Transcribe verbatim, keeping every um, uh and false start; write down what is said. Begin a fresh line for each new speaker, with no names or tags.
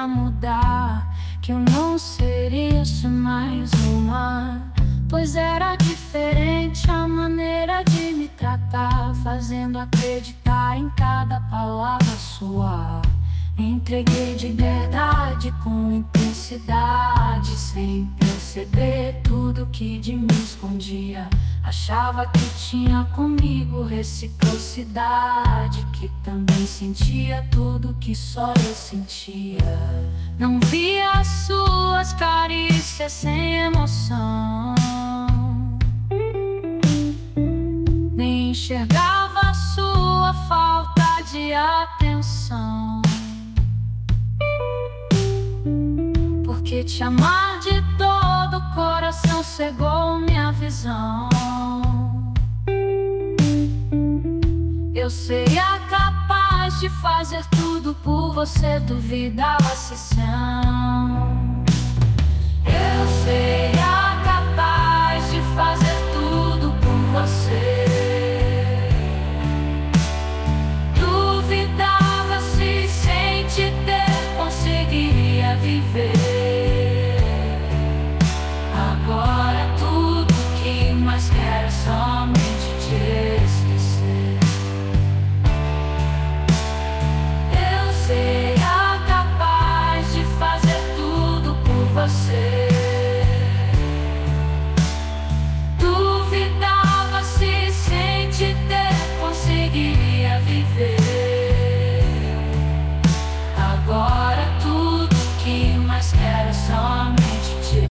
ia mudar, que eu não seria mais uma. Pois era diferente a maneira de me tratar, fazendo acreditar em cada palavra sua. Entreguei de verdade com intensidade, sem perceber tudo que de mim escondia. Achava que tinha comigo reciprocidade, que também sentia tudo que só eu sentia. Não via suas carícias sem emoção, nem enxergava sua falta de atenção. Porque te amar de todo o coração cegou minha visão. Eu seria capaz de fazer tudo por você, duvidava se são.